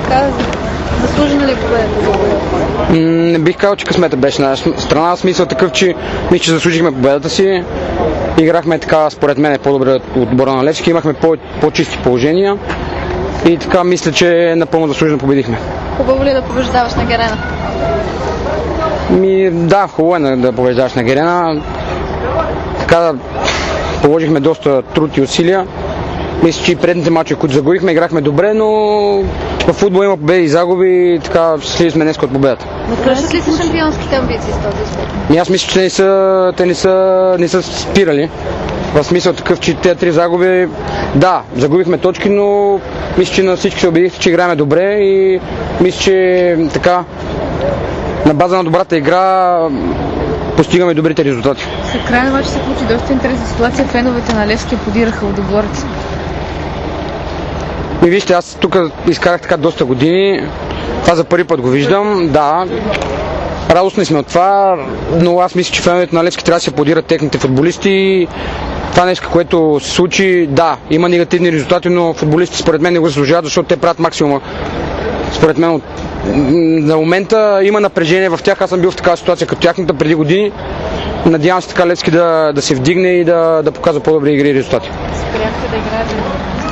така, заслужена ли победата? Не бих казал, че късмета беше на наша страна, в смисъл такъв, че мисля, че заслужихме победата си. Играхме така, според мен, по-добре от отбора на Левски, имахме по-чисти положения и така мисля, че напълно заслужено победихме. Хубаво ли е да побеждаваш на Герена? Да, хубаво е да побеждаваш на Герена. Така положихме доста труд и усилия. Мисля, че и предните мачове, които загубихме, играхме добре, но в футбол има победи и загуби, така щастливи сме днес от победата. Откръщат ли се шампионските амбиции с този успех? Аз мисля, че не са спирали. В смисъл такъв, че тези 3 загуби, да, загубихме точки, но мисля, че на всички се убедихте, че играем добре и мисля, че така на база на добрата игра постигаме добрите резултати. След края на матча се получи доста интересна ситуация. Феновете на Левски подираха отборите. Вижте, аз тук изкарах така доста години. Това за първи път го виждам. Да, радостни сме от това, но аз мисля, че феновете на Левски трябва да се подират техните футболисти. Това нещо, което се случи, да, има негативни резултати, но футболистите според мен не го заслужават, защото те правят максимума. Според мен на момента има напрежение в тях. Аз съм бил в такава ситуация като тяхната преди години. Надявам се така Левски да се вдигне и да показва по-добри игри и резултати. Спряхте да играете.